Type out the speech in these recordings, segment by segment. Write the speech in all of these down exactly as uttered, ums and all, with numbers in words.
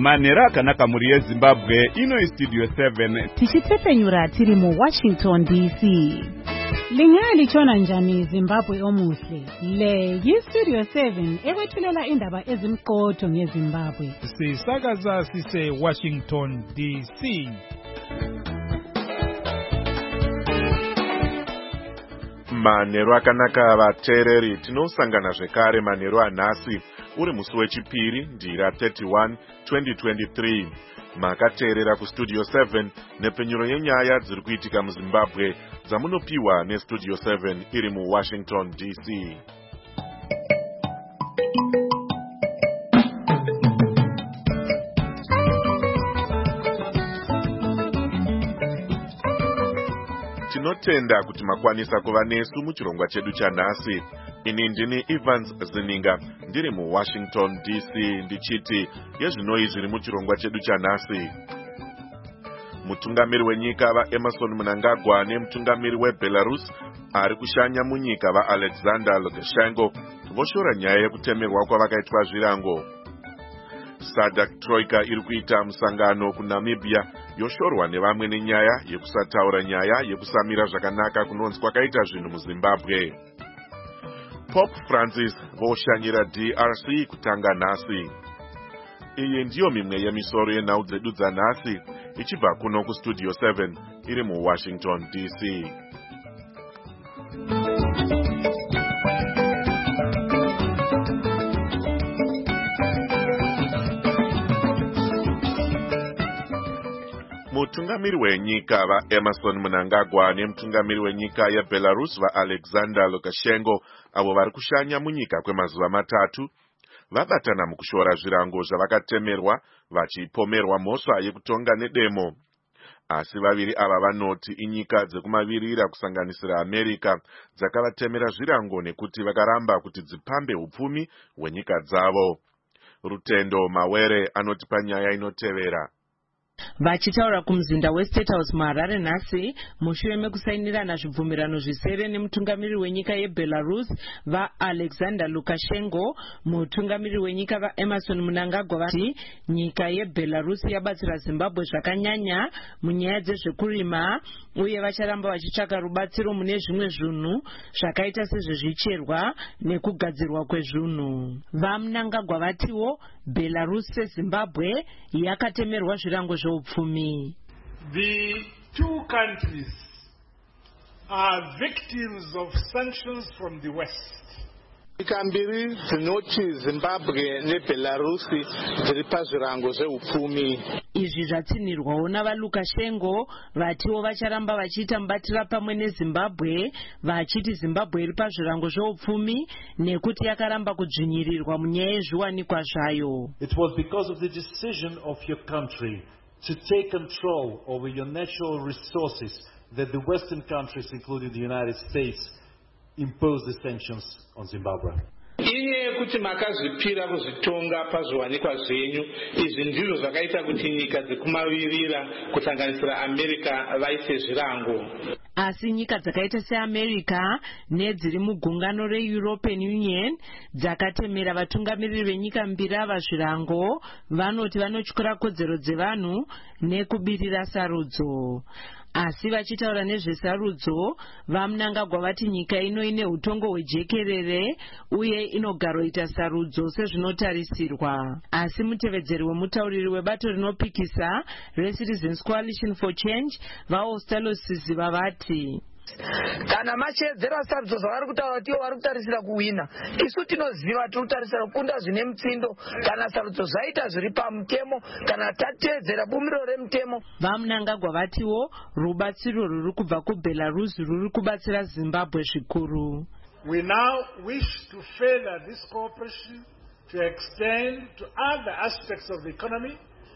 Manera akanaka muri yeZimbabwe ino Studio seven tichitepenyura tiri mu Washington D C. Lingali chona njani Zimbabwe omuhle. Le yiStudio seven ekwethulela indaba ezimqotho ngeZimbabwe. Sisakaza sise Washington D C. Manero akanaka vateereri, tinosangana zvekare manero anhasi uri musi wechipiri ndira thirty-one twenty twenty-three. Makateerera kuStudio seven nepenyuro yenyaya dziri kuitika muZimbabwe dzamunopiwa neStudio seven iri muWashington D C. Tinotenda kuti makwanisa kuva nesu muchirongwa chedu chanhasi. Ini ndini Evans Zininga ndiri muWashington D C ndichiti yezvinoi zviri muchirongwa chedu chanhasi. Mutungamiri wenyika vaEmmerson Mnangagwa nemutungamiri weBelarus ari kushanya munyika vaAlexander Lukashenko voshora nyaya yekutemerwa kwavakaitwa zvirango. SADC Troika iri kuita musangano kuNamibia yoshorwa nevamwe nenyaya yekusataura nyaya yekusamira zvakanaka kunonzi kwakaita zvinhu muZimbabwe. Pope Francis voshanyira D R C kutanga nhasi. Iyi ndiyo mimwe yemisoro yenhau dzedu dzanhasi ichibva kuno kuStudio seven iri muWashington D C. Mutungamiri wenyika vaEmmerson Mnangagwa nemutungamiri wenyika yeBelarus vaAlexander Lukashenko avo vari kushanya munyika kwemazuva matatu vabatana mukushora zvirango zvavakatemerwa vachipomerwa mhosva yekutonga nedemo. Asi vaviri ava vanoti inyika dzekumavirira kusanganisira America dzakavatemera zvirango nekuti vakaramba kuti dzipambe upfumi hwenyika dzavo. Rutendo Mawere anoti panyaya inotevera. Vachitaura kumuzinda weState House muHarare nhasi mushure mekusainirana zvibvumirano zvisere nemutungamiri wenyika yeBelarus vaAlexander Lukashenko, mutungamiri wenyika vaEmmerson Mnangagwa vati nyika yeBelarus yabatsira Zimbabwe zvakanyanya munyaya dzezvekurima uye vacharamba vachitsvaka rubatsiro mune zvimwe zvinhu zvakaita sezvezvicherwa nekugadzirwa kwezvinhu. VaMnangagwa vatiwo Belarus seZimbabwe yakatemerwa zvirango zveupfumi. The two countries are victims of sanctions from the West. Ikambiri dzinoti Zimbabwe neBelarus dziri pazvirango zveupfumi. Izvi zvatsinirwawo navaLukashenko vatiwo vacharamba vachiita mubatira pamwe neZimbabwe vachiti Zimbabwe iri pazvirango zveupfumi nekuti yakaramba kudzvinyirirwa munyaya yezviwanikwa zvayo. It was because of the decision of your country to take control over your natural resources that the Western countries, including the United States, imposed the sanctions on Zimbabwe. Iye kuti makazvipira kuzvitonga pazviwanikwa zvenyu, izvi ndizvo zvakaita kuti nyika dzekumavirira kusanganisira America vaise zvirango. Asi nyika dzakaita seAmerica nedziri mugungano reEuropean Union dzakatemera vatungamiriri venyika mbiri ava zvirango vanoti vanotyura kodzero dzevanhu nekubirira sarudzo. Asi vachitaura nezvesarudzo vaMnangagwa vati nyika ino ine utongo hwejekerere uye inogaroita sarudzo sezvinotarisirwa. Asi mutevedzeri wemutauriri webato rinopikisa reCitizens Coalition for Change vaOstalosis vavati kana machedzera sarudzo zvavari kutaura kuti vari kutarisira kuwina, isu tinoziva tiri kutarisira kukunda zvine mutsindo kana sarudzo zvaita zviri pamutemo kana tateedzera bumiro remutemo. VaMnangagwa vatiwo rubatsiro ruri kubva kuBelarus ruri kubatsira Zimbabwe zvikuru. We now wish to further this cooperation to extend to other aspects of the economy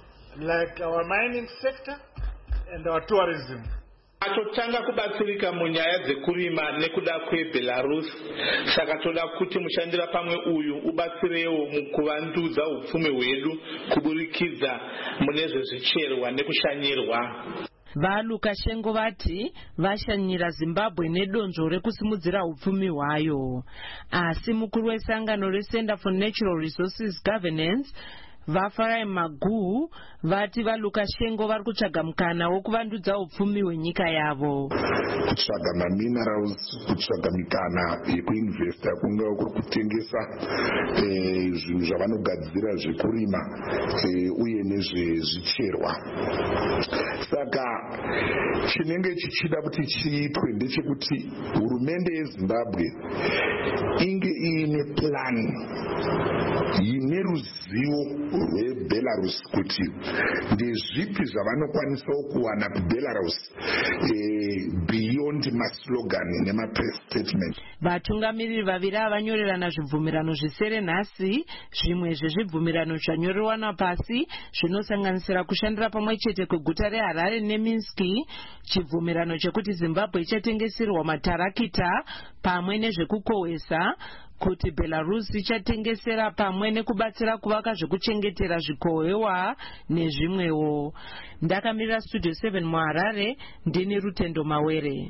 like our mining sector and our tourism. Atotanga kubatsirika munyaya dzekurima nekuda kweBelarus, saka toda kuti mushandira pamwe uyu ubatsirewo mukuvandudza upfumi hwedu kuburikidza mune zvezvicherwa nekushanyirwa. VaLukashenko vati vashanyira Zimbabwe nedonzvo rekusimudzira upfumi hwayo. Asi mukuru wesangano reCenter for Natural Resources Governance vafarai magu vati vaLukashenko vari kutsvaga mukana wokuvandudza upfumi hwenyika yavo. Kutsvaga maminerals, kutsvaga mikana yekuinvesta, kungava kuri kutengesa zvinhu zvavanogadzira zvekurima uye nezvezvicherwa. Saka chinenge chichida kuti chiitwe ndechekuti hurumende yeZimbabwe inge iine plani, ine ruzivo rweBelarus kuti ndezvipi zvavanokwanisawo kuwana kuBelarus beyond maslogan nemapress statement. Vatungamiriri vaviri avanyorerana zvibvumirano zvisere nhasi. Zvimwe zvezvibvumirano zvanyorerwana pasi zvinosanganisira kushandira pamwe chete kweguta reHarare neMinsk, chibvumirano chekuti Zimbabwe ichatengeserwa matarakita pamwe nezvekukohwesa, kuti Belarus ichatengesera pamwe nekubatsira kuvaka zvekuchengetera zvikohwewa nezvimwewo. Ndakamirira Studio seven muHarare, ndini Rutendo Mawere.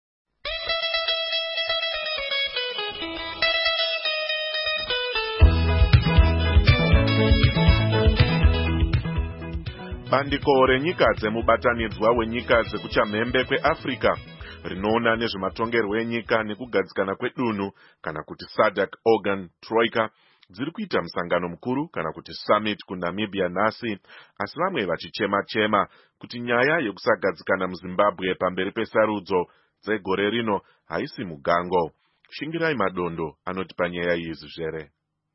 Bandiko renyika dzemubatanidzwa wenyika dzekuchamhembe kweAfrica rinoona nezvematongerwo enyika nekugadzikana kwedunhu kana kuti SADC Organ Troika dziri kuita musangano mukuru kana kuti summit kuNamibia nhasi, asi vamwe vachichema-chema kuti nyaya yekusagadzikana muZimbabwe pamberi pesarudzo dzegore rino haisi mugango. Shingirai Madondo anoti panyaya iyi zvizvere.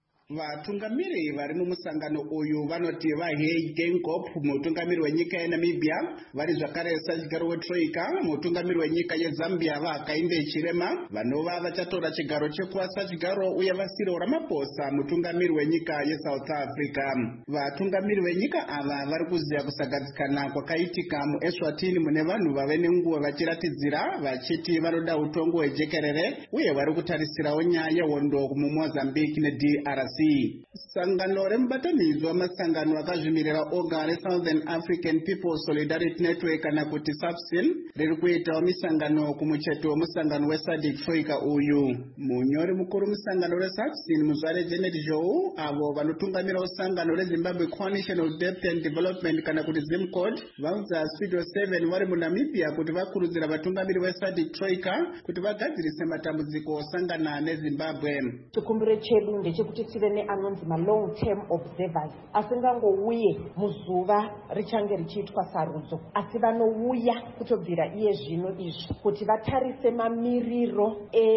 Vatungamiri vari mumusangano uyu vanoti vaHage Geingob, mutungamiri wenyika yeNamibia, vari zvakare sachigaro weTroika, mutungamiri wenyika yeZambia vaHakainde Hichilema, vanova vachatora chigaro chekuva sachigaro uye vaCyril Ramaphosa, mutungamiri wenyika yeSouth Africa. Vatungamiri venyika ava vari kuziva kusagadzikana kwakaitika muEswatini mune vanhu vave nenguva vachiratidzira vachiti vanoda utongo hwejekerere uye vari kutarisirawo nyaya yehondo muMozambique neD R C. Sangano remubatanidzwa masangano akazvimirira oga reSouthern African People's Solidarity Network kana kuti SAPSIN riri kuitawo misangano kumucheto wemusangano weSADC Troika uyu. Munyori mukuru musangano reSAPSIN Muzvare Janet Zhou avo vanotungamira usangano reZimbabwe Coalition of Debt and Development kana kuti ZIMCOD vaudza Studio seven vari muNamibia kuti vakurudzira vatungamiri veSADC Troika kuti vagadzirise matambudziko osangana neZimbabwe. Chikumbiro chedu ndechekuti tive neanonzi ma-long term observers asingangouye muzuva richange richiitwa sarudzo, asi vanouya kutobvira iye zvino izvi kuti vatarise mamiriro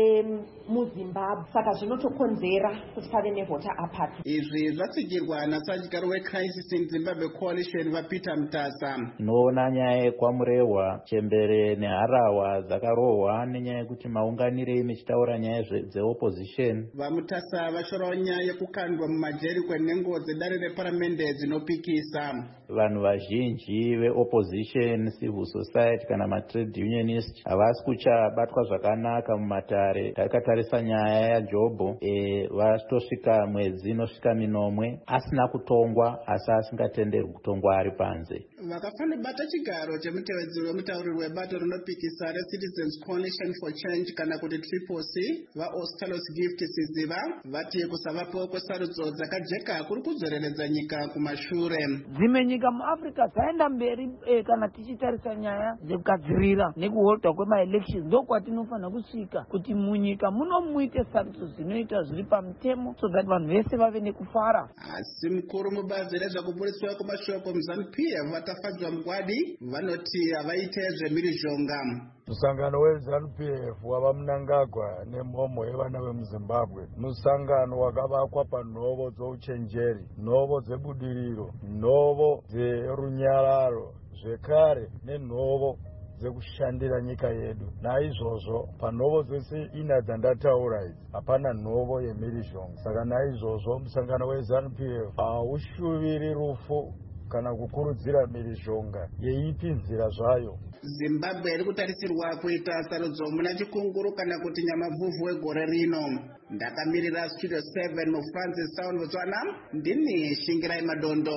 emuZimbabwe. Saka zvinotokonzera kuti pave nevhota apart. Izvi zvatsigirwa nasachigaro weCrisis in Zimbabwe Coalition vaPeter Mutasa. Tinoona nyaya yekwamurehwa chembere neharahwa dzakarohwa nenyaya yekuti maunganire muchitaura nyaya dzeopposition. VaMutasa vashorawo nyaya yekukandwa mumajeri kwenhengo dzedare reparamende dzinopikisa. Vanhu vazhinji veopposition, civil society kana matrade unionist havasi kuchabatwa zvakanaka mumatare. Takatarisa nyaya yaJobho, e, vatosvika mwedzi inosvika minomwe asina kutongwa asi asingatenderwi kutongwa ari panze. Vakafanobata chigaro chemutevedzeri wemutauriri webato rinopikisa reCitizens Coalition for Change kana kuti Triple C vaOstalos Gift Siziva vati kusavapo kwesarudzo dzakajeka kuri kudzoreredza nyika kumashure. Dzimwe nyika muAfrica dzaenda mberi e, kana tichitarisa nyaya dzekugadzirira nekuholdwa kwemaelections ndokwatinofanira kusvika kuti munyika muno muite sarudzo dzinoita zviri pamutemo so that vanhu vese vave nekufara. Asi mukuru mubazi rezvakuburiswa kwemashoko muZANU-P F vatafadzwa mugwadi vanoti havaite zvemhirizhonga. Musangano weZANU-P F wava Mnangagwa nemhomho yevana vemuZimbabwe, musangano wakavakwa panhovo dzouchenjeri, nhovo dzebudiriro, nhovo dzerunyararo, zvekare nenhovo dzekushandira nyika yedu. Naizvozvo panhovo dzese ina dzandataura idzi hapana nhovo yemhirizhonga. Saka naizvozvo musangano weZANU-P F haushuviri rufu kana kukurudzira mhirizhonga yeipi nzira zvayo. Zimbabwe iri kutarisirwa kuita sarudzo muna chikunguru kana kuti nyamavhuvhu wegore rino. Ndakamirira Studio seven muFrancis Town Botswana, ndini Shingirai Madondo.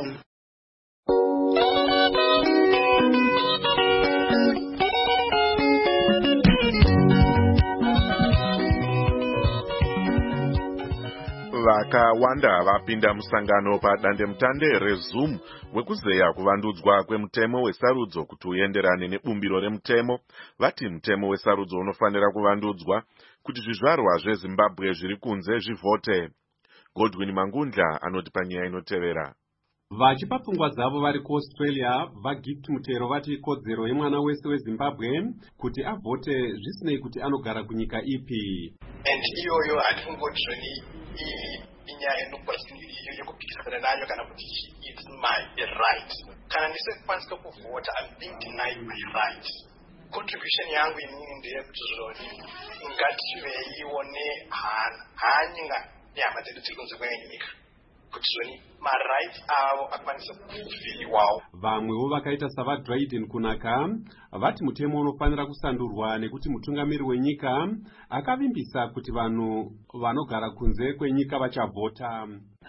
vakawanda vapinda musangano padandemutande reZoom wekuzeya kuvandudzwa kwemutemo wesarudzo kuti uyenderane nebumbiro remutemo. Vati mutemo wesarudzo unofanira kuvandudzwa kuti zvizvarwa zveZimbabwe zviri kunze zvivhote. Godwin Mangundla anoti panyaya inotevera. Vachipa pfungwa dzavo vari kuAustralia, vaGift Mutero vati ikodzero yemwana wese weZimbabwe kuti avhote zvisinei kuti anogara kunyika ipi. And iyoyo hatingoti inyaya yekupikisana nayo kana kuti it's my right. Kana ndisekukwanisa kuvhota, I'm being denied my right. Contribution yangu inini ndeyekuti zvoni ngativeiwo nehanyinga nyama dzedu dziri kunze kwenyika. Vamwewo vakaita savaDryden kunaka vati mutemo unofanira kusandurwa nekuti mutungamiri wenyika akavimbisa kuti vanhu vanogara kunze kwenyika vachavhota.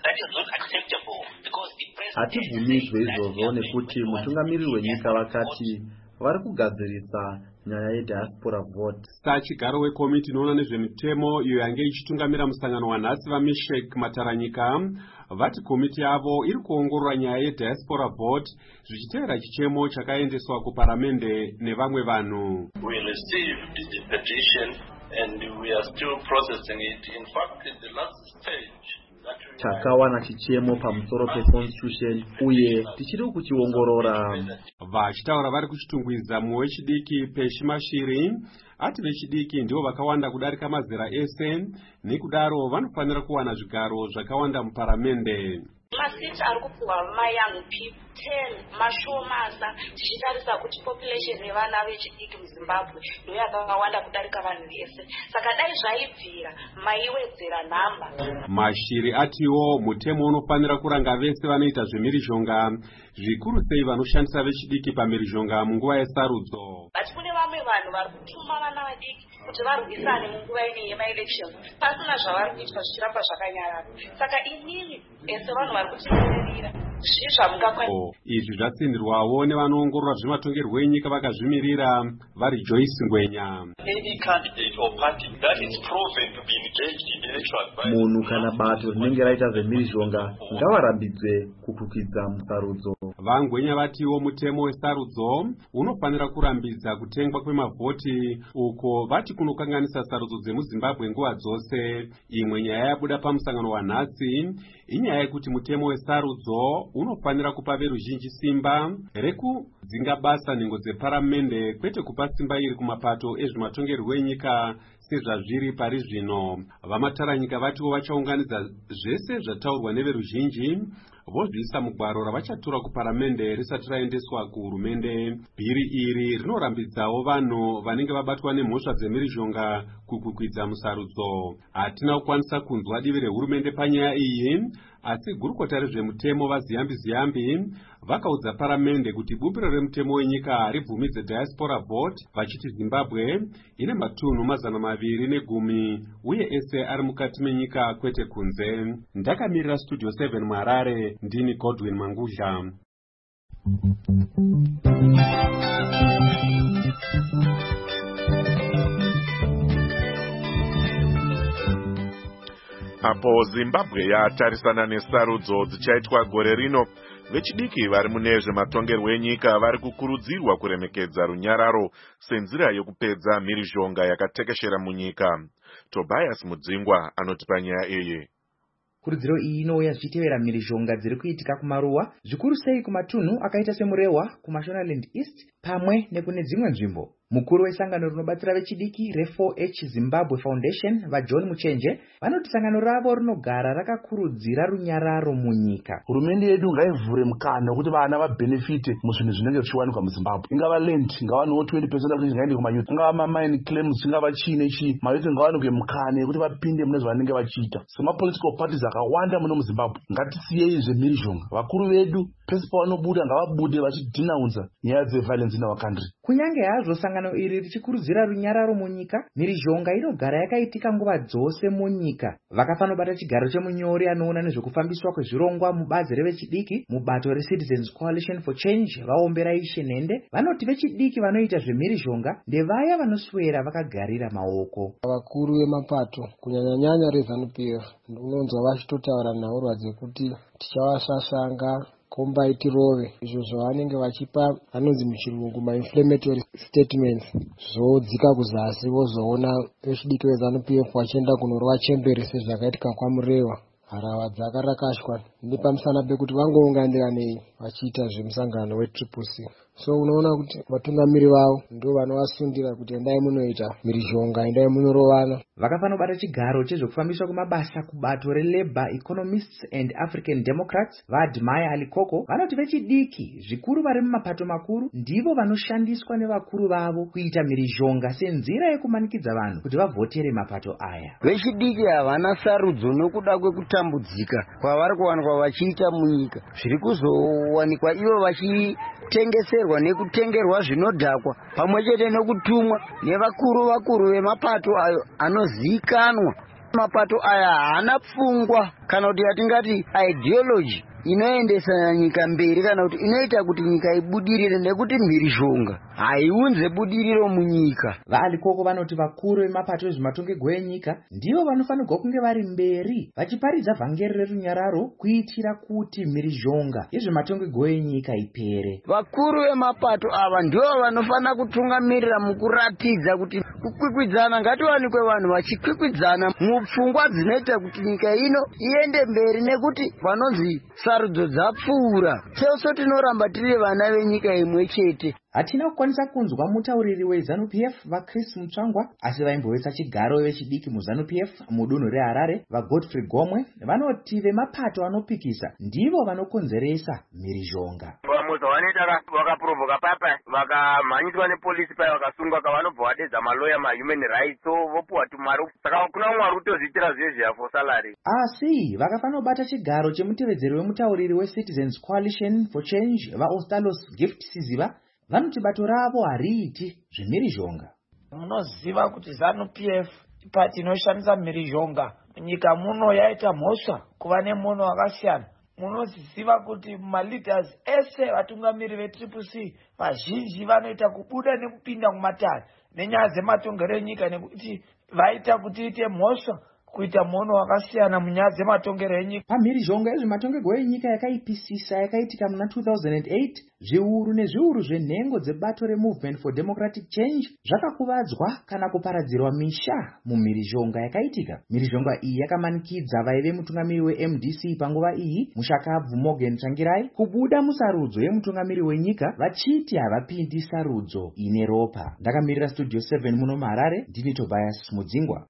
Hatibvumidzwe izvozvo nekuti mutungamiri wenyika vakati vari kugadzirisa nyaya yediaspora vote. Sachigaro wekomiti inoona nezvemutemo iyo yange ichitungamira musangano wanhasi vaMeshek Mataranyika vati komiti yavo iri kuongorora nyaya yediaspora vote zvichitevera chichemo chakaendeswa kuparamende nevamwe vanhu. We received the petition and we are still processing it. In fact, in the last stage takawana chichemo pamusoro peconstitution uye tichiri kuchiongorora. Vachitaura vari kuchitungwiza mumwe wechidiki Peshimashiri ati vechidiki ndivo vakawanda kudarika mazera ese, nekudaro vanofanira kuwana zvigaro zvakawanda muparamende. Masiti ari kupihwa mayoung people ten mashomasa tichitarisa kuti population yevana vechidiki muZimbabwe ndiyo yakawanda kudarika vanhu vese, saka dai zvaibvira maiwedzera nhamba. Mashiri atiwo mutemo unofanira kuranga vese vanoita zvemhirizhonga, zvikuru sei vanoshandisa vechidiki pamhirizhonga munguva yesarudzo. But kune vamwe vanhu vari kutuma vana vadiki kuti varwisane munguva ine yemaelections pasina zvavari kuitwa zvichiramba zvakanyarara. Saka inini ese vanhu vari kutimirira Oh, izvi zvatsindirwawo nevanoongorora zvematongerwo enyika vakazvimirira vari Joyce Ngwenya. Munhu kana bato rinenge raita zvemhirizhonga ngavarambidzwe kukwikwidzwa musarudzo. VaNgwenya vatiwo mutemo wesarudzo unofanira kurambidza kutengwa kwemavhoti uko vati kunokanganisa sarudzo dzemuZimbabwe nguva dzose. Imwe nyaya yabuda pamusangano wanhasi inyaya yekuti mutemo wesarudzo unofanira kupa veruzhinji simba rekudzinga basa nhengo dzeparamende kwete kupa simba iri kumapato ezvematongerwo enyika sezvazviri pari zvino. VaMataranyika vatiwo vachaunganidza zvese zvataurwa neveruzhinji vozviisa mugwaro ravachatura kuparamende risati raendeswa kuhurumende. Bhiri iri rinorambidzawo vanhu vanenge vabatwa nemhosva dzemhirizhonga kukwikwidza musarudzo. Hatina kukwanisa kunzwa divi rehurumende panyaya iyi, asi gurukota rezvemutemo vaZiyambi Ziyambi vakaudza paramende kuti bumbiro remutemo wenyika haribvumidze diaspora vote, vachiti Zimbabwe ine matunhu mazana maviri negumi uye ese ari mukati menyika kwete kunze. Ndakamirira Studio seven muHarare, ndini Godwin Mangundla. Apo Zimbabwe yatarisana nesarudzo dzichaitwa gore rino, vechidiki vari mune zvematongerwo enyika vari kukurudzirwa kuremekedza runyararo senzira yokupedza mhirizhonga yakatekeshera munyika. Tobias Mudzingwa anoti panyaya iyi. Kurudziro iyi inouya zvichitevera mhirizhonga dziri kuitika kumaruwa, zvikuru sei kumatunhu akaita semurewa kuMashonaland East pamwe nekune dzimwe nzvimbo. Mukuru wesangano rinobatsira vechidiki re-four H Zimbabwe Foundation vaJohn Muchenje vanoti sangano ravo rinogara rakakurudzira runyararo munyika. Hurumende yedu ngaivhure mukana wekuti vana vabenefite muzvinhu zvinenge zvichiwanikwa muZimbabwe. Ingava land, ingava twenty percent kuti zvingaende kumayouth, ingava mamine claims, ingava chiine chi, mayouth ngawanikwe mukana yekuti vapinde mune zvavanenge vachiita. Sema-political parties akawanda muno muZimbabwe, ngatisiyei zvemhirizhonga. Vakuru vedu pese pavanobuda ngavabude vachidhinaunza nyaya dzeviolence in our country. Kunyange hazvo sangano sangano iri richikurudzira runyararo munyika, mhirizhonga inogara yakaitika nguva dzose munyika. Vakafanobata chigaro chemunyori anoona nezvekufambiswa kwezvirongwa mubazi revechidiki mubato reCitizens Coalition for Change vaombera Ishe Nhende vanoti vechidiki vanoita zvemhirizhonga ndevaya vanoswera vakagarira maoko. Vakuru vemapato kunyanyanyanya reZANU P F unonzwa vachitotaura nhaurwa dzekuti tichavashashanga kombaiti-rove izvo zvavanenge vachipa vanonzi muchirungu ma-inflammatory statements zvodzika kuzasi vozoona vechidiki veZANU P F vachienda kunorova chemberi sezvakaitika kwaMureva. Harahwa dzakarashwa nepamusana pekuti vangounganira nei vachiita zvemusangano wetriple C. So unoona kuti vatungamiri vavo ndo vanovasundira kuti endai munoita mhirizhonga, endai munorovana. Vakafanobata chigaro chezvekufambiswa kwemabasa kubato reLabour Economists and African Democrats vaAdmaya Alikoko vanoti vechidiki zvikuru vari mumapato makuru ndivo vanoshandiswa nevakuru vavo kuita mhirizhonga senzira yekumanikidza vanhu kuti vavhotere mapato aya. Vechidiki havana sarudzo nokuda kwekutambudzika kwavari kuwanikwa vachiita munyika. Zviri kuzowanikwa ivo vachitengeserwa nekutengerwa zvinodhakwa pamwe chete nekutumwa nevakuru vakuru vemapato ayo anozikanwa. Mapato aya haana pfungwa kana kuti yatingati ideology inoendesa nyika mberi kana kuti inoita kuti nyika ibudirire, nekuti mhirizhonga haiunze budiriro munyika. VaAlikoko vanoti vakuru vemapato ezvematongerwo enyika ndivo vanofanirwa kunge vari mberi vachiparidza vhangeri rerunyararo kuitira kuti mhirizhonga yezvematongerwo enyika ipere. Vakuru vemapato ava ndivo vanofanira kutungamirira mukuratidza kuti kukwikwidzana ngatiwanikwe vanhu vachikwikwidzana mupfungwa dzinoita kuti nyika ino iende mberi, nekuti vanonzi sarudzo dzapfuura. Seso tinoramba tiri vana venyika imwe chete. Hatina kukwanisa kunzwa mutauriri weZANU P F vaChris Mutsvangwa, asi vaimbowesa chigaro vechidiki muZANU P F mudunhu reHarare vaGodfrey Gomwe vanoti vemapato anopikisa ndivo vanokonzeresa mhirizhonga. Vamwe vanoita vakaprovoka papa vakamhanyiswa nepolisi paya vakasungwa kavanobva vadedza maloya mahuman rights so vopuwa tumari, saka kuna umwe ari kutozviitira zvezviya for salary. Asi vakafanobata chigaro chemutevedzeri wemutauriri weCitizens Coalition for Change vaOstalos Gift Siziva vanoti bato ravo hariiti zvemhirizhonga. Munoziva kuti ZANU P F pati inoshandisa mhirizhonga munyika muno yaita mhosva kuva nemono wakasiyana. Munoziva kuti maleaders ese vatungamiri vetriple C vazhinji vanoita kubuda nekupinda mumatare nenyaya dzematongero enyika, nekuti vaita kuti ite mhosva kuita mono wakasiyana munyaya dzematongero enyika. Pamhirizhonga yezvematongerwo enyika yakaipisisa yakaitika muna two thousand eight, zviuru nezviuru zvenhengo dzebato reMovement for Democratic Change zvakakuvadzwa kana kuparadzirwa misha mumhirizhonga yakaitika. Mhirizhonga iyi yakamanikidza vaive mutungamiri weM D C panguva iyi Mushakabvu Morgan Tsvangirai kubuda musarudzo yemutungamiri wenyika vachiti havapindi sarudzo ine ropa. Ndakamirira Studio seven muno muHarare, ndini Tobias Mudzingwa.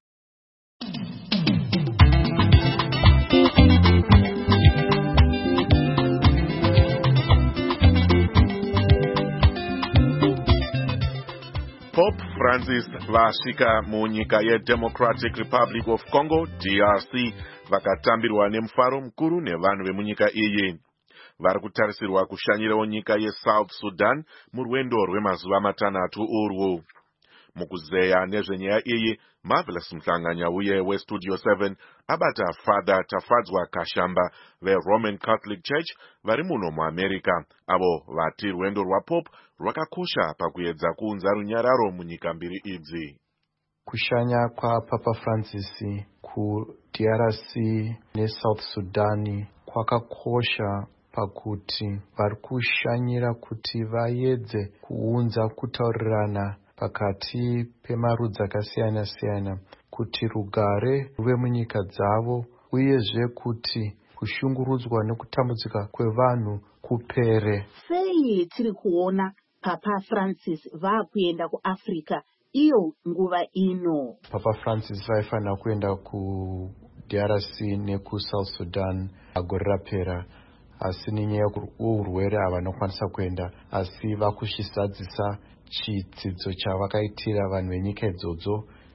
Pope Francis vasvika munyika yeDemocratic Republic of Congo D R C vakatambirwa nemufaro mukuru nevanhu vemunyika iyi. Vari kutarisirwa kushanyirawo nyika yeSouth Sudan murwendo rwemazuva matanhatu urwu. Mukuzeya nezvenyaya iyi, Marvelous Mhlanganya uye weStudio seven abata Father Tafadzwa Kashamba veRoman Catholic Church vari muno muAmerica, avo vati rwendo rwaPope rwakakosha pakuedza kuunza runyararo munyika mbiri idzi. Kushanya kwa Papa Francis kuD R C neSouth Sudan kwakakosha pakuti vari kushanyira kuti vaedze kuunza kutaurirana pakati pemarudzi akasiyana siyana kuti rugare ruve munyika dzavo, uyezve kuti kushungurudzwa nekutambudzika kwevanhu kupere. Sei tiri kuona Papa Francis vakuenda kuAfrica iyo nguva ino? Papa Francis vaifanira kuenda kuD R C nekuSouth Sudan agore rapera, asi nenyaya yeurwere havanokwanisa kuenda, asi vakushizadzisa chidzidzo chavakaitira vanhu venyika idzodzo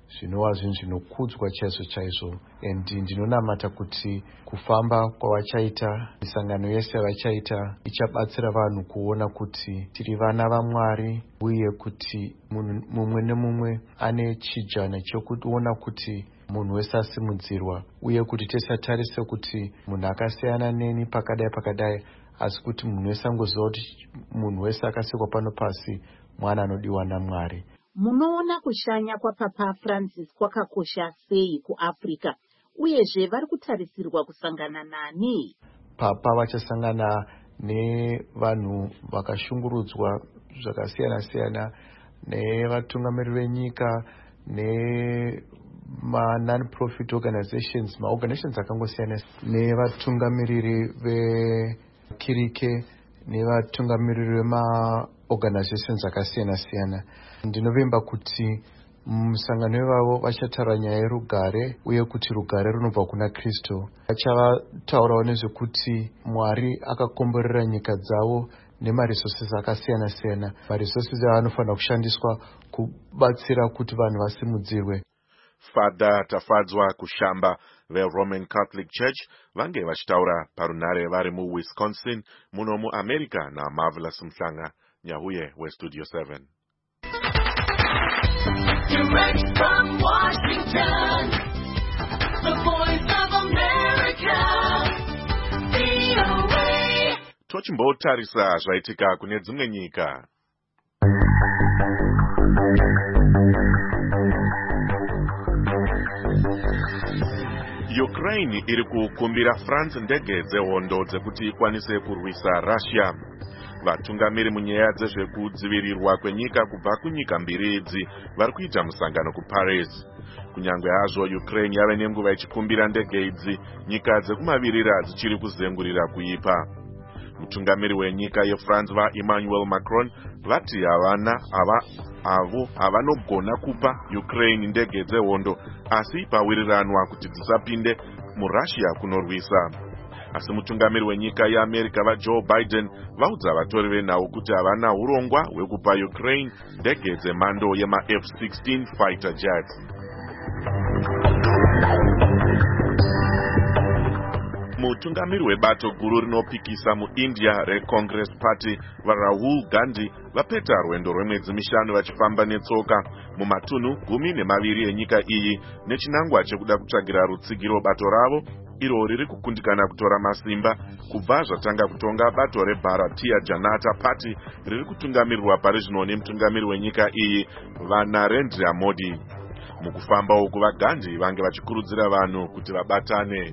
zvinova zvinhu zvinokudzwa chaizvo chaizvo. And ndinonamata kuti kufamba kwavachaita, misangano yese yavachaita ichabatsira vanhu kuona kuti tiri vana vaMwari, uye kuti mumwe nemumwe ane chijana chokuona kuti munhu wese asimudzirwa, uye kuti tisatarise kuti munhu akasiyana neni pakadai pakadai, asi kuti munhu wese angoziva kuti munhu wese akasikwa pano pasi mwana anodiwa naMwari. Munoona kushanya kwaPapa Francis kwakakosha sei kuAfrica, uyezve vari kutarisirwa kusangana nani? Papa vachasangana nevanhu vakashungurudzwa zvakasiyana siyana, nevatungamiriri venyika, ne ma non-profit organizations, ma-organizations akangosiyana, nevatungamiriri vekirike, nevatungamiriri vema-organizations akasiyana siyana. Ndinovimba kuti musangano wevavo vachataura nyaya yerugare, uye kuti rugare runobva kuna Kristu. Vachavataurawo nezvekuti Mwari akakomborera nyika dzavo nemaresources akasiyana siyana, maresources avanofanira kushandiswa kubatsira kuti vanhu vasimudzirwe. Father Tafadzwa Kushamba veRoman Catholic Church vange vachitaura parunare vari muWisconsin muno muAmerica naMarvelous Mhlanga, Nyahuye weStudio seven. Direct from Washington, the voice of America, V O A. Tochimbotarisa zvaitika kune dzimwe nyika. Ukraine iri kukumbira France ndege dzehondo dzekuti ikwanise kurwisa Russia. Vatungamiri munyaya dzezvekudzivirirwa kwenyika kubva kunyika mbiri idzi vari kuita musangano kuParis. Kunyangwe hazvo Ukraine yave nenguva ichikumbira ndege idzi, nyika dzekumavirira dzichiri kuzengurira kuipa. Mutungamiri wenyika yeFrance vaEmmanuel Macron vati havana ava avo havanogona kupa Ukraine ndege dzehondo, asi pawiriranwa kuti dzisapinde muRussia kunorwisa. Asi mutungamiri wenyika yeAmerica vaJoe Biden vaudza vatori venhau kuti havana urongwa hwekupa Ukraine ndege dzemhando yema F sixteen fighter jets. Mutungamiri webato guru rinopikisa muIndia reCongress Party vaRahul Gandhi vapedza rwendo rwemwedzi mishanu vachifamba netsoka mumatunhu gumi nemaviri enyika iyi nechinangwa chekuda kutsvagira rutsigiro bato ravo iro riri kukundikana kutora masimba kubva zvatanga kutonga bato reBharatiya Janata Party riri kutungamirirwa pari zvino nemutungamiri wenyika iyi vaNarendra Modi. Mukufamba uku vaGandhi vange vachikurudzira vanhu kuti vabatane.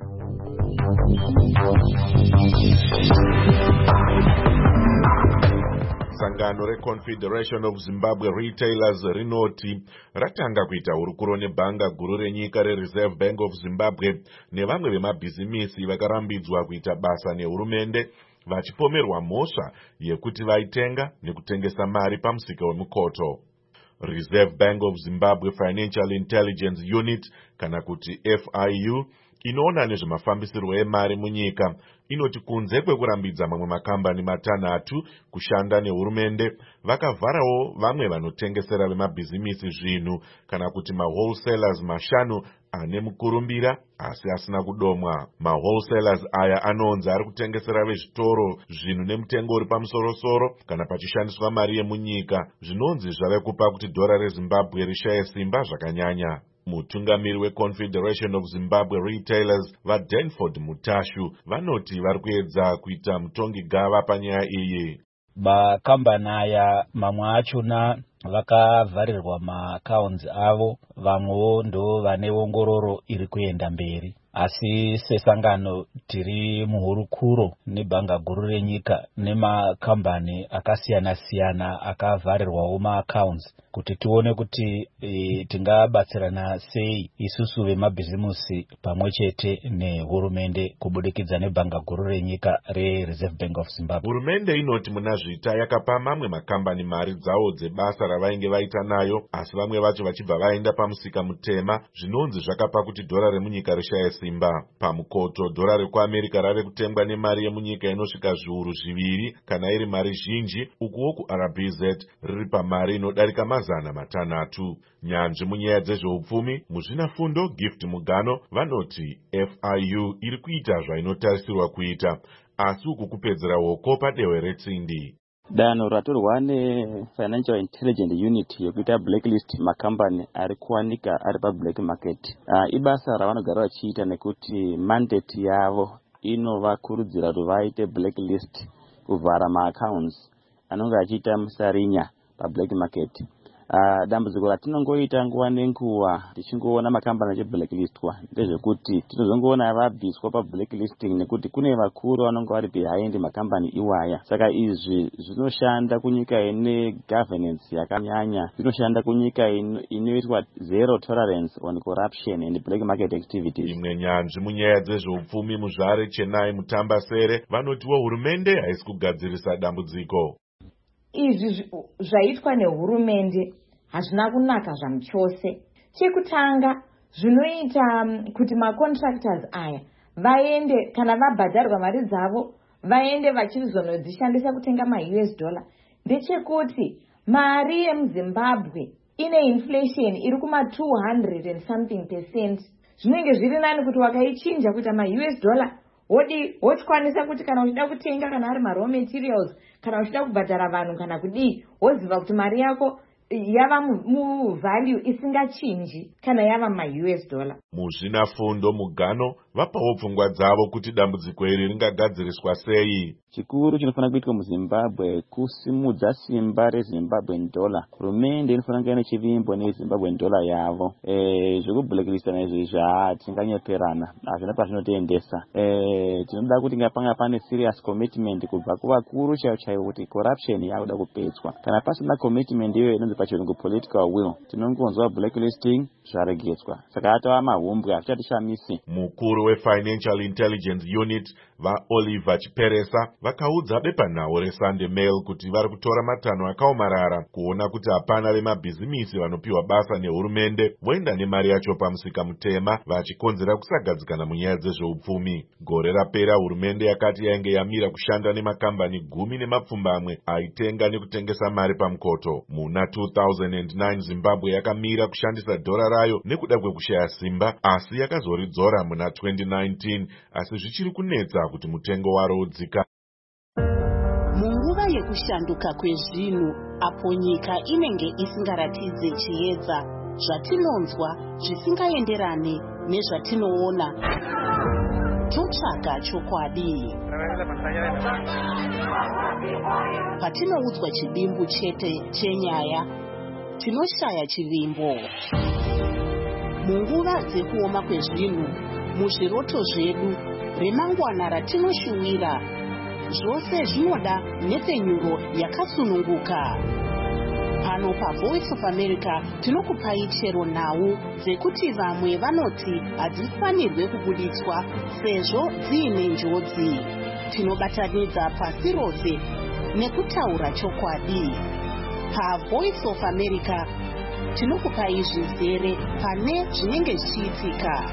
Sangano reConfederation of Zimbabwe Retailers rinoti ratanga kuita hurukuro nebhanga guru renyika reReserve Bank of Zimbabwe nevamwe vemabhizimisi vakarambidzwa kuita basa nehurumende vachipomerwa mhosva yekuti vaitenga nekutengesa mari pamusika wemukoto. Reserve Bank of Zimbabwe Financial Intelligence Unit kana kuti F I U inoona nezvemafambisirwo emari munyika inoti kunze kwekurambidza mamwe makambani matanhatu kushanda nehurumende, vakavharawo vamwe vanotengesera vemabhizimisi zvinhu kana kuti mawholesalers mashanu ane mukurumbira asi asina kudomwa. Mawholesalers aya anonzi ari kutengesera vezvitoro zvinhu nemutengo uri pamusorosoro kana pachishandiswa mari yemunyika, zvinonzi zvave kupa kuti dhora reZimbabwe rishaye simba zvakanyanya. Mutungamiri weConfederation of Zimbabwe Retailers vaDanford Mutashu vanoti vari kuedza kuita mutongi gava panyaya iyi. Makambani aya mamwe achona vakavharirwa maakaunti avo, vamwewo ndo vane ongororo iri kuenda mberi. Asi sesangano tiri muhurukuro nebhanga guru renyika nemakambani akasiyana siyana akavharirwawo maakaunti kuti tione kuti e, tingabatsirana sei isusu vemabhizimusi pamwe chete nehurumende kubudikidza nebhanga guru renyika reReserve Bank of Zimbabwe. Hurumende inoti muna zvita yakapa mamwe makambani mari dzawo dzebasa ravainge vaita nayo, asi vamwe vacho vachibva vaenda pamusika mutema, zvinonzi zvakapa kuti dhora remunyika rishaye simba. simba. Pamukoto dhora rekuAmerica rave kutengwa nemari yemunyika inosvika zviuru zviviri kana iri mari zhinji, ukuwo kuR B Z riri pamari inodarika mazana matanhatu. Nyanzvi munyaya dzezveupfumi muzvinafundo Gift Mugano vanoti F I U iri kuita zvainotarisirwa kuita, asi uku kupedzera hoko padehwe retsindi. Danho ratorwa neFinancial Intelligence Unit yokuita blacklist makambani ari kuwanika ari pablack market. Uh, ibasa ravanogara vachiita nekuti mandate yavo inovakurudzira kuti vaite blacklist, kuvhara maaccounts anonge achiita musarinya pablack market. Uh, dambudziko ratinongoita nguva nenguva tichingoona makambani achiblacklistwa ndezvekuti tinozongoona vabviswa pablacklisting nekuti kune vakuru vanonge vari behind makambani iwaya. Saka izvi zvinoshanda kunyika ine governance yakanyanya, zvinoshanda kunyika inoitwa zero tolerance on corruption and black market activities. Imwe nyanzvi munyaya dzezveupfumi muzvare Chennai Mutambasere vanotiwo hurumende haisi kugadzirisa dambudziko. Izvi zvaitwa nehurumende hazvina kunaka zvamuchose. Chekutanga zvinoita kuti macontractors aya vaende kana vabhadharwa mari dzavo vaende vachizonodzishandisa kutenga ma-U S dollar ndechekuti mari yemuZimbabwe ine inflation iri kuma two hundred and something percent. Zvinenge zviri nani kuti wakaichinja kuita ma-U S dollar wodi wochikwanisa kuti kana uchida kutenga kana ari ma-raw materials kana uchida kubhadhara vanhu kana kudii woziva kuti mari yako yava mu-value isingachinji kana yava ma-U S dollar. Muzvinafundo Mugano vapawo pfungwa dzavo kuti dambudziko iri ringagadziriswa sei. Chikuru chinofanira kuitwa muZimbabwe kusimudza simba reZimbabwean dollar. Hurumende inofanira kuva nechivimbo neZimbabwean dollar yavo. Eh, zvekublacklista nezvi zvatinganyeperana hazvina pazvinotiendesa. Eh, tinoda kuti ngapanga pane serious commitment kubva kuvakuru chaivo chaivo kuti corruption yakuda kupedzwa. Kana pasina commitment iyo inonzi pachirungu political will, tinongonzwa blacklisting zvaregetswa. Saka atava mahumbwe hazvichatishamisi. Mukuru weFinancial Intelligence Unit vaOliver Chiperesa vakaudza bepanhau reSunday Mail kuti vari kutora matanho akaomarara kuona kuti hapana vemabhizimisi vanopiwa basa nehurumende voenda nemari yacho pamusika mutema vachikonzera kusagadzikana munyaya dzezveupfumi. Gore rapera hurumende yakati yainge yamira kushanda nemakambani gumi nemapfumbamwe aitenga nekutengesa mari pamukoto. Muna two thousand nine Zimbabwe yakamira kushandisa dhora rayo nekuda kwekushaya simba, asi yakazoridzora muna twenty nineteen, asi zvichiri kunetsa kuti mutengo waro udzika. Munguva yekushanduka kwezvinhu apo nyika inenge isingaratidze chiedza, zvatinonzwa zvisingaenderane nezvatinoona, totsvaga chokwadi. Patinoudzwa chidimbu chete chenyaya, tinoshaya chivimbo. Munguva dzekuoma kwezvinhu, muzviroto zvedu, remangwana ratinoshuwira, zvose zvinoda nhepfenyuro yakasununguka. Pano paVoice of America tinokupai chero nhau dzekuti vamwe vanoti hadzifanirwe kubuditswa sezvo dziine njodzi. Tinobatanidza pasi rose nekutaura chokwadi. PaVoice of America tinokupai zvizere pane zvinenge zvichiitika.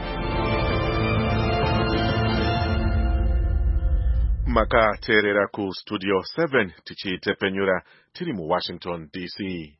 Makateerera ku Studio seven tichitepenyura tiri mu Washington D C.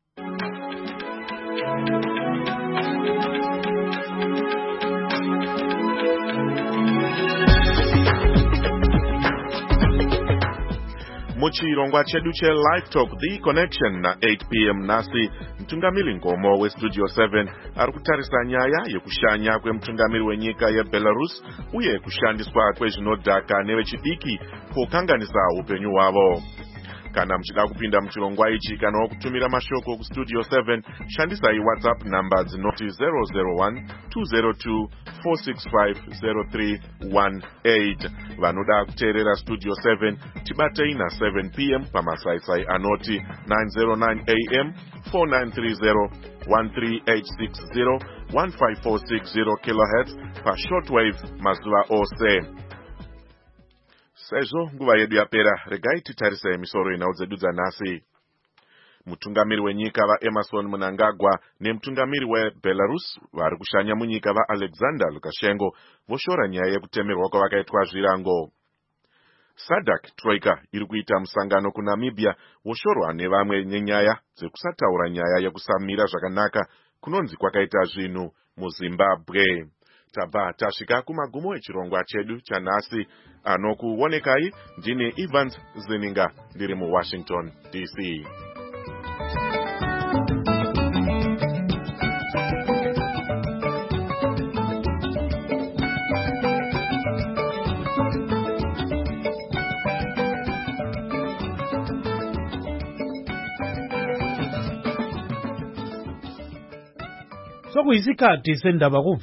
Muchirongwa chedu che Live Talk The Connection na eight p m nasi mtungamiri ngomo we Studio seven ari kutarisa nyaya yekushanya kwemutungamiri wenyika yeBelarus uye kushandiswa kwezvinodhaka nevechidiki kukanganisa upenyu hwavo. Kana muchida kupinda muchirongwa ichi kana kutumira mashoko ku Studio seven, shandisai WhatsApp number dzinoti zero zero one two zero two four six five zero three one eight. Vanoda kuteerera Studio seven tibatei na seven p m pamasaisai anoti nine zero nine a m four nine three zero one three eight six zero one five four six zero kilohertz pa shortwave mazuva ose. Sezvo nguva yedu yapera, regai titarise misoro inhau dzedu dzanhasi. mutungamiri wenyika vaEmerson Mnangagwa nemutungamiri weBelarus vari kushanya munyika vaAlexander Lukashenko voshora nyaya yekutemerwa kwavakaitwa zvirango. SADC Troika iri kuita musangano kuNamibia woshorwa nevamwe nenyaya dzekusataura nyaya yekusamira zvakanaka kunonzi kwakaita zvinhu muZimbabwe. Tabva tasvika kumagumo echirongwa chedu chanhasi, anokuonekai ndine Evans Zininga ndiri muWashington D C. Sokuyisikhathi sendaba